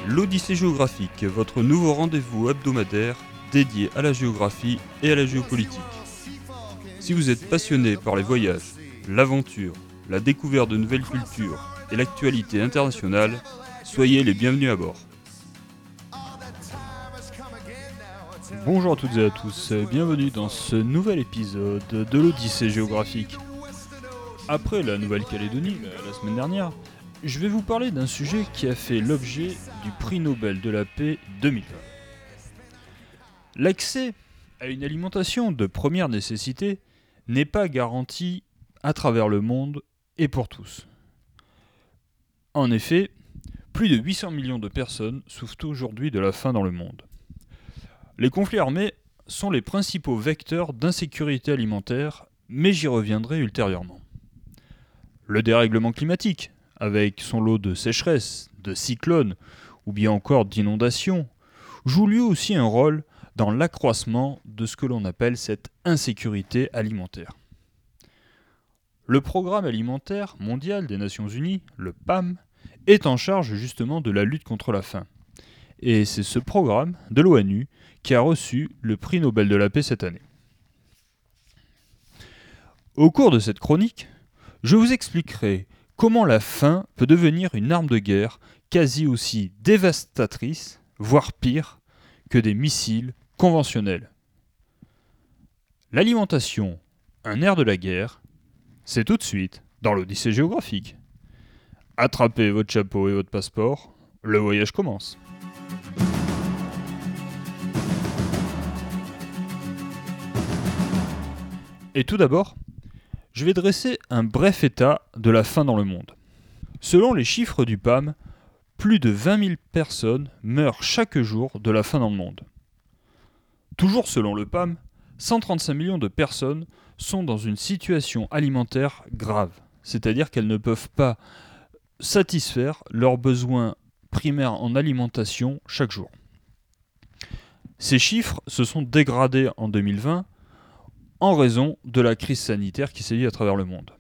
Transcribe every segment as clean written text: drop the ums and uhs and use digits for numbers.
l'Odyssée géographique, votre nouveau rendez-vous hebdomadaire dédié à la géographie et à la géopolitique. Si vous êtes passionné par les voyages, l'aventure, la découverte de nouvelles cultures et l'actualité internationale, soyez les bienvenus à bord. Bonjour à toutes et à tous, bienvenue dans ce nouvel épisode de l'Odyssée géographique. Après la Nouvelle-Calédonie, la semaine dernière, je vais vous parler d'un sujet qui a fait l'objet du prix Nobel de la paix 2020. L'accès à une alimentation de première nécessité n'est pas garanti à travers le monde et pour tous. En effet, plus de 800 millions de personnes souffrent aujourd'hui de la faim dans le monde. Les conflits armés sont les principaux vecteurs d'insécurité alimentaire, mais j'y reviendrai ultérieurement. Le dérèglement climatique, avec son lot de sécheresses, de cyclones ou bien encore d'inondations, joue lui aussi un rôle dans l'accroissement de ce que l'on appelle cette insécurité alimentaire. Le Programme alimentaire mondial des Nations Unies, le PAM, est en charge justement de la lutte contre la faim. Et c'est ce programme de l'ONU qui a reçu le prix Nobel de la paix cette année. Au cours de cette chronique, je vous expliquerai comment la faim peut devenir une arme de guerre quasi aussi dévastatrice, voire pire, que des missiles conventionnels. L'alimentation, un nerf de la guerre, c'est tout de suite dans l'Odyssée géographique. Attrapez votre chapeau et votre passeport, le voyage commence. Et tout d'abord, je vais dresser un bref état de la faim dans le monde. Selon les chiffres du PAM, plus de 20 000 personnes meurent chaque jour de la faim dans le monde. Toujours selon le PAM, 135 millions de personnes sont dans une situation alimentaire grave, c'est-à-dire qu'elles ne peuvent pas satisfaire leurs besoins primaires en alimentation chaque jour. Ces chiffres se sont dégradés en 2020 en raison de la crise sanitaire qui sévit à travers le monde.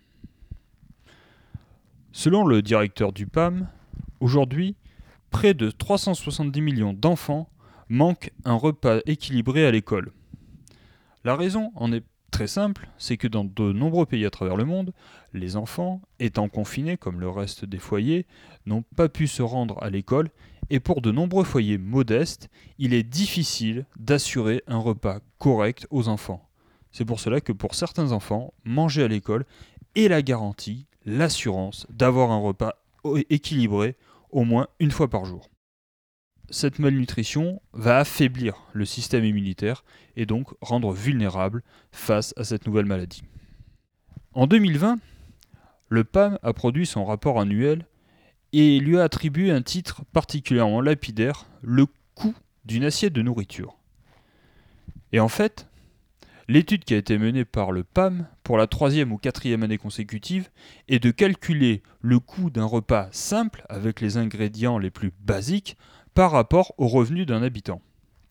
Selon le directeur du PAM, aujourd'hui, près de 370 millions d'enfants manquent un repas équilibré à l'école. La raison en est très simple, c'est que dans de nombreux pays à travers le monde, les enfants, étant confinés comme le reste des foyers, n'ont pas pu se rendre à l'école et pour de nombreux foyers modestes, il est difficile d'assurer un repas correct aux enfants. C'est pour cela que pour certains enfants, manger à l'école est la garantie, l'assurance d'avoir un repas équilibré au moins une fois par jour. Cette malnutrition va affaiblir le système immunitaire et donc rendre vulnérable face à cette nouvelle maladie. En 2020, le PAM a produit son rapport annuel et lui a attribué un titre particulièrement lapidaire, le coût d'une assiette de nourriture. Et en fait, l'étude qui a été menée par le PAM pour la 3e ou 4e année consécutive est de calculer le coût d'un repas simple avec les ingrédients les plus basiques par rapport au revenu d'un habitant.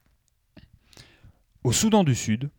Au Soudan du Sud,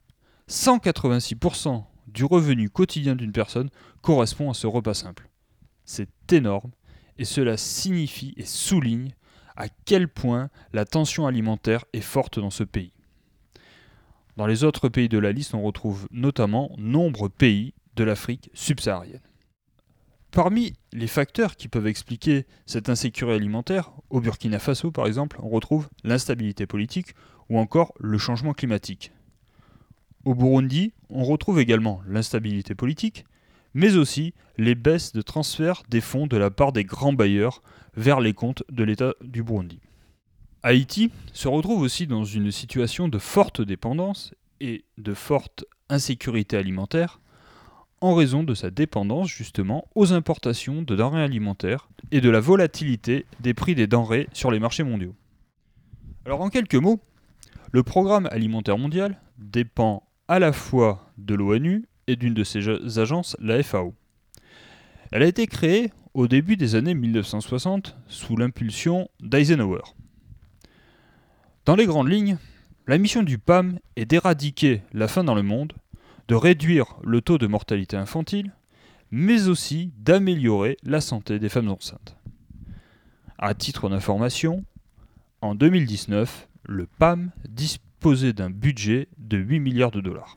186% du revenu quotidien d'une personne correspond à ce repas simple. C'est énorme et cela signifie et souligne à quel point la tension alimentaire est forte dans ce pays. Dans les autres pays de la liste, on retrouve notamment nombreux pays de l'Afrique subsaharienne. Parmi les facteurs qui peuvent expliquer cette insécurité alimentaire, au Burkina Faso par exemple, on retrouve l'instabilité politique ou encore le changement climatique. Au Burundi, on retrouve également l'instabilité politique, mais aussi les baisses de transfert des fonds de la part des grands bailleurs vers les comptes de l'État du Burundi. Haïti se retrouve aussi dans une situation de forte dépendance et de forte insécurité alimentaire en raison de sa dépendance justement aux importations de denrées alimentaires et de la volatilité des prix des denrées sur les marchés mondiaux. Alors en quelques mots, le Programme alimentaire mondial dépend à la fois de l'ONU et d'une de ses agences, la FAO. Elle a été créée au début des années 1960 sous l'impulsion d'Eisenhower. Dans les grandes lignes, la mission du PAM est d'éradiquer la faim dans le monde, de réduire le taux de mortalité infantile, mais aussi d'améliorer la santé des femmes enceintes. À titre d'information, en 2019, le PAM disposait d'un budget de 8 milliards de dollars.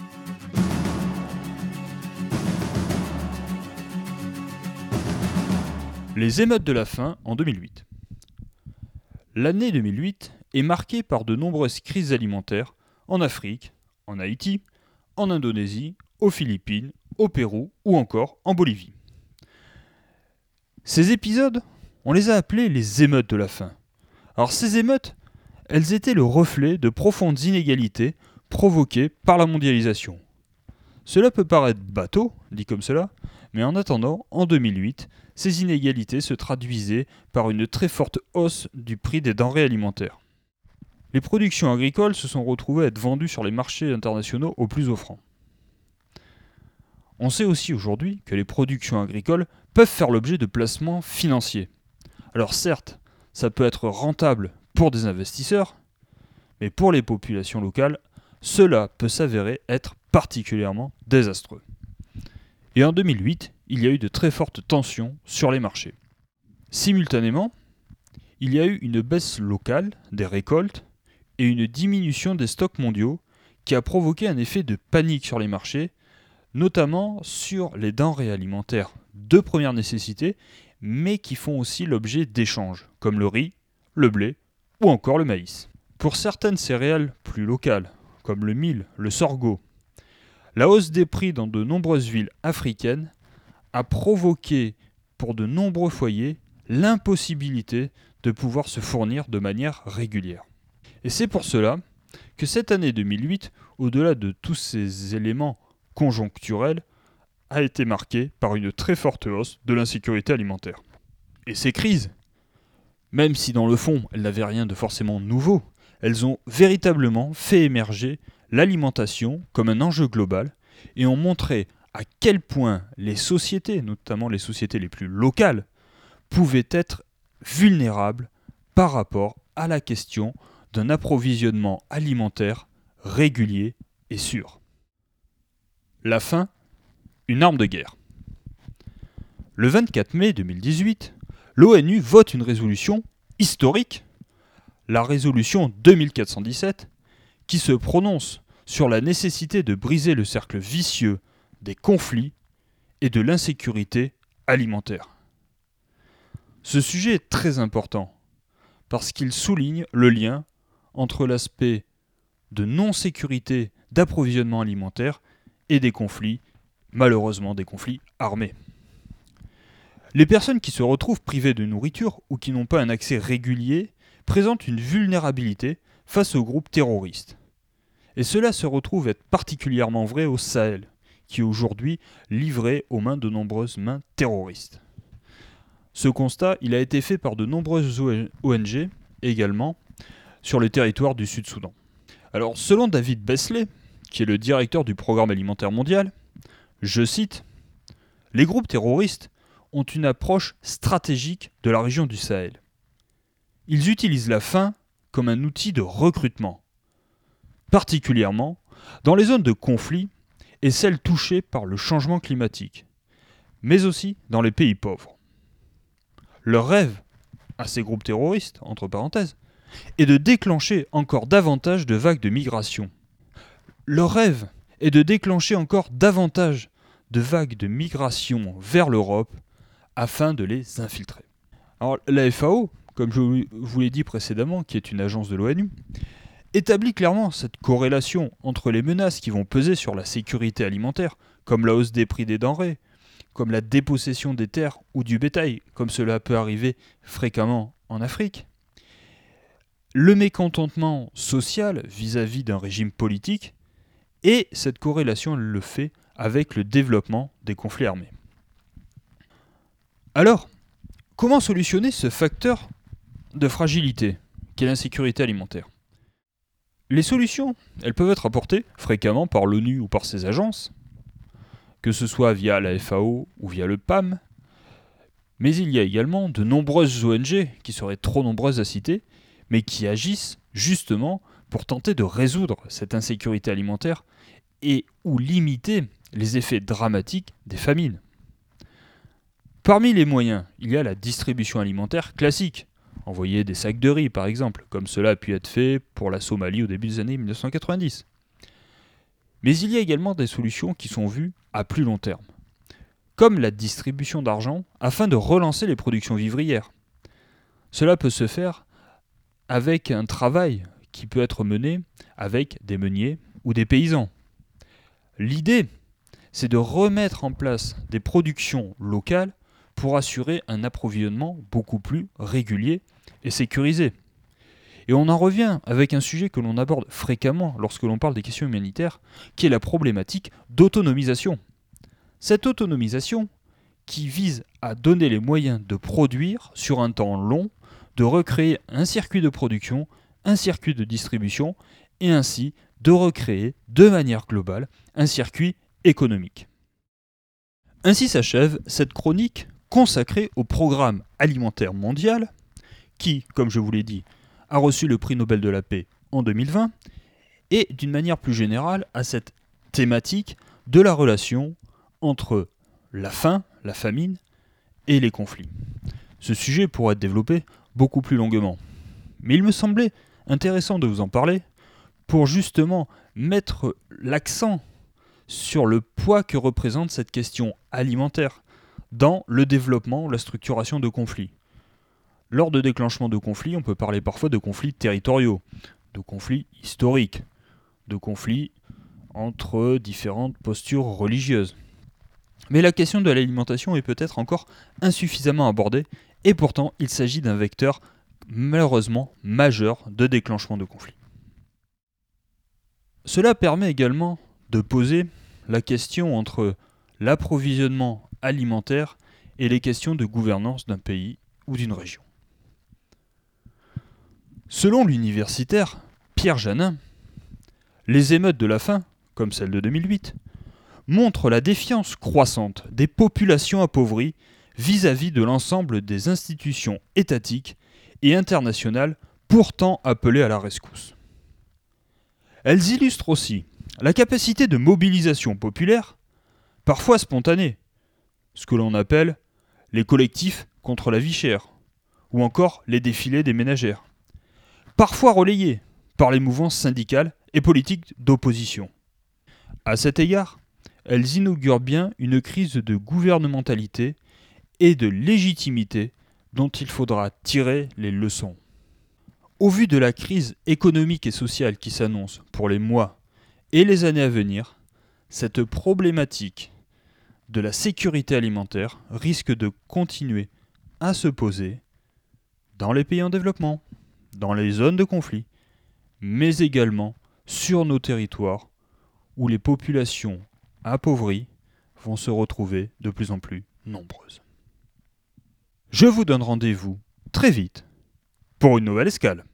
Les émeutes de la faim en 2008. L'année 2008 est marquée par de nombreuses crises alimentaires en Afrique, en Haïti, en Indonésie, aux Philippines, au Pérou ou encore en Bolivie. Ces épisodes, on les a appelés les émeutes de la faim. Alors ces émeutes, elles étaient le reflet de profondes inégalités provoquées par la mondialisation. Cela peut paraître bateau, dit comme cela, mais en attendant, en 2008, ces inégalités se traduisaient par une très forte hausse du prix des denrées alimentaires. Les productions agricoles se sont retrouvées à être vendues sur les marchés internationaux au plus offrant. On sait aussi aujourd'hui que les productions agricoles peuvent faire l'objet de placements financiers. Alors certes, ça peut être rentable pour des investisseurs, mais pour les populations locales, cela peut s'avérer être particulièrement désastreux. Et en 2008, il y a eu de très fortes tensions sur les marchés. Simultanément, il y a eu une baisse locale des récoltes et une diminution des stocks mondiaux qui a provoqué un effet de panique sur les marchés, notamment sur les denrées alimentaires de première nécessité, mais qui font aussi l'objet d'échanges, comme le riz, le blé ou encore le maïs. Pour certaines céréales plus locales, comme le mil, le sorgho, la hausse des prix dans de nombreuses villes africaines a provoqué pour de nombreux foyers l'impossibilité de pouvoir se fournir de manière régulière. Et c'est pour cela que cette année 2008, au-delà de tous ces éléments conjoncturels, a été marquée par une très forte hausse de l'insécurité alimentaire. Et ces crises, même si dans le fond elles n'avaient rien de forcément nouveau, elles ont véritablement fait émerger l'alimentation comme un enjeu global et ont montré à quel point les sociétés, notamment les sociétés les plus locales, pouvaient être vulnérables par rapport à la question d'un approvisionnement alimentaire régulier et sûr. La faim, une arme de guerre. Le 24 mai 2018, l'ONU vote une résolution historique, la résolution 2417, qui se prononce sur la nécessité de briser le cercle vicieux des conflits et de l'insécurité alimentaire. Ce sujet est très important parce qu'il souligne le lien entre l'aspect de non-sécurité d'approvisionnement alimentaire et des conflits, malheureusement des conflits armés. Les personnes qui se retrouvent privées de nourriture ou qui n'ont pas un accès régulier présentent une vulnérabilité face aux groupes terroristes. Et cela se retrouve être particulièrement vrai au Sahel, qui est aujourd'hui livré aux mains de nombreuses mains terroristes. Ce constat, il a été fait par de nombreuses ONG également sur le territoire du Sud-Soudan. Alors, selon David Beasley, qui est le directeur du Programme alimentaire mondial, je cite, « Les groupes terroristes ont une approche stratégique de la région du Sahel. Ils utilisent la faim comme un outil de recrutement, particulièrement dans les zones de conflit et celles touchées par le changement climatique, mais aussi dans les pays pauvres. Leur rêve, à ces groupes terroristes, entre parenthèses, est de déclencher encore davantage de vagues de migration. Leur rêve est de déclencher encore davantage de vagues de migration vers l'Europe afin de les infiltrer. Alors, la FAO, comme je vous l'ai dit précédemment, qui est une agence de l'ONU, établit clairement cette corrélation entre les menaces qui vont peser sur la sécurité alimentaire, comme la hausse des prix des denrées, comme la dépossession des terres ou du bétail, comme cela peut arriver fréquemment en Afrique, le mécontentement social vis-à-vis d'un régime politique, et cette corrélation elle le fait avec le développement des conflits armés. Alors, comment solutionner ce facteur de fragilité qu'est l'insécurité alimentaire ? Les solutions, elles peuvent être apportées fréquemment par l'ONU ou par ses agences, que ce soit via la FAO ou via le PAM, mais il y a également de nombreuses ONG, qui seraient trop nombreuses à citer, mais qui agissent justement pour tenter de résoudre cette insécurité alimentaire et ou limiter les effets dramatiques des famines. Parmi les moyens, il y a la distribution alimentaire classique. Envoyer des sacs de riz, par exemple, comme cela a pu être fait pour la Somalie au début des années 1990. Mais il y a également des solutions qui sont vues à plus long terme, comme la distribution d'argent afin de relancer les productions vivrières. Cela peut se faire avec un travail qui peut être mené avec des meuniers ou des paysans. L'idée, c'est de remettre en place des productions locales pour assurer un approvisionnement beaucoup plus régulier et sécurisé. Et on en revient avec un sujet que l'on aborde fréquemment lorsque l'on parle des questions humanitaires, qui est la problématique d'autonomisation. Cette autonomisation qui vise à donner les moyens de produire sur un temps long, de recréer un circuit de production, un circuit de distribution, et ainsi de recréer de manière globale un circuit économique. Ainsi s'achève cette chronique consacrée au programme alimentaire mondial, qui, comme je vous l'ai dit, a reçu le prix Nobel de la paix en 2020, et d'une manière plus générale à cette thématique de la relation entre la faim, la famine et les conflits. Ce sujet pourrait être développé beaucoup plus longuement. Mais il me semblait intéressant de vous en parler pour justement mettre l'accent sur le poids que représente cette question alimentaire dans le développement ou la structuration de conflits. Lors de déclenchement de conflits, on peut parler parfois de conflits territoriaux, de conflits historiques, de conflits entre différentes postures religieuses. Mais la question de l'alimentation est peut-être encore insuffisamment abordée, et pourtant il s'agit d'un vecteur malheureusement majeur de déclenchement de conflits. Cela permet également de poser la question entre l'approvisionnement alimentaire et les questions de gouvernance d'un pays ou d'une région. Selon l'universitaire Pierre Janin, les émeutes de la faim, comme celle de 2008, montrent la défiance croissante des populations appauvries vis-à-vis de l'ensemble des institutions étatiques et internationales pourtant appelées à la rescousse. Elles illustrent aussi la capacité de mobilisation populaire, parfois spontanée, ce que l'on appelle les collectifs contre la vie chère, ou encore les défilés des ménagères, parfois relayés par les mouvances syndicales et politiques d'opposition. À cet égard, elles inaugurent bien une crise de gouvernementalité et de légitimité dont il faudra tirer les leçons. Au vu de la crise économique et sociale qui s'annonce pour les mois et les années à venir, cette problématique de la sécurité alimentaire risque de continuer à se poser dans les pays en développement, dans les zones de conflit, mais également sur nos territoires où les populations appauvries vont se retrouver de plus en plus nombreuses. Je vous donne rendez-vous très vite pour une nouvelle escale.